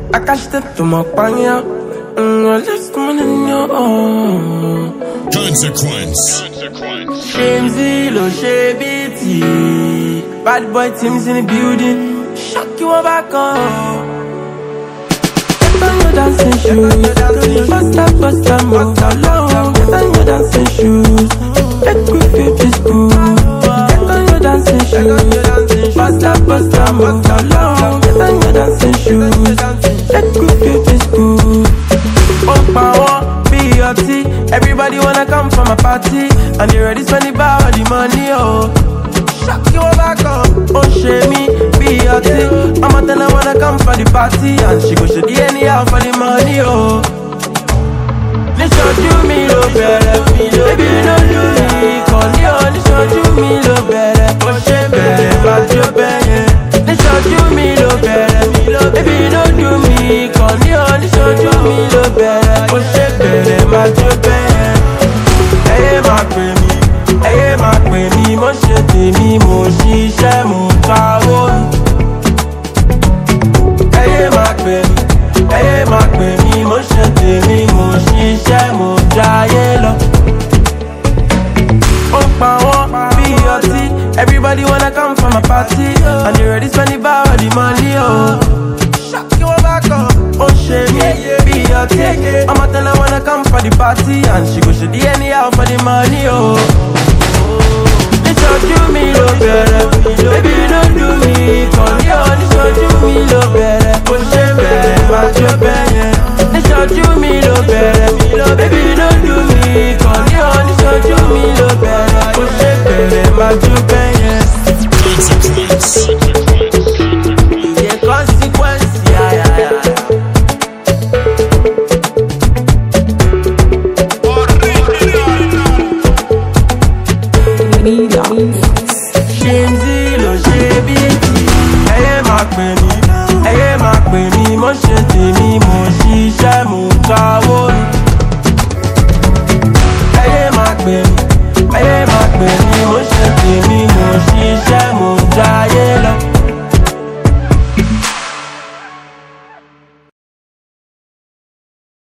I catch them to my panya. Let's come in your own. Consequence. Shamesy, lo shabity. Bad boy teams in the building. Shock you back up. Get on your dancing shoes. Bust up, move along. Get on your dancing shoes. Make we feel this good. Get on your dancing shoes. Bust up, move along. Get on your dancing shoes. Make we feel this good. Power, B.O.T. Everybody wanna come for my party, and you ready spend the bar or the money, oh. Shock you back up, oh shame me, B.O.T. I'ma tell her wanna come for the party, and she go show the anyhow for the money, oh. Listen to me, lo better, baby you don't do me, call you, listen to me, lo better, oh shame better, but you better. Listen to me, lo better, baby you don't do me, call you, listen to me, lo better. Ma jo bẹ́ẹ̀, ẹyẹ máa pè mí, mo ṣe tèmi, mo ṣiṣẹ́, mo kawó. Ẹyẹ máa pè mí, mo ṣe tèmi, mo ṣiṣẹ́, mo jayé lọ. Ó pa wọ́n bí ọtí, everybody wanna come for my party, and they ready spend the bar or the money, oh. Shock you back up, oh shame me, B.O.T. I'ma tell her wanna come for the party, and she go show the anyhow for the money, oh. Listen to me, lo better, baby you don't do me, call you, listen to me, lo better, oh shame better, but you better. Listen to me, lo better, baby you don't do me, call you, listen to me, lo better, oh shame better, but you better. Consequence. Consequence, yeah. Shamesy, lo shabity. Ẹyẹ máa pè mí, mo ṣe tèmi, mo ṣiṣẹ́, mo kawó. Ẹyẹ máa pè mí, mo ṣe tèmi.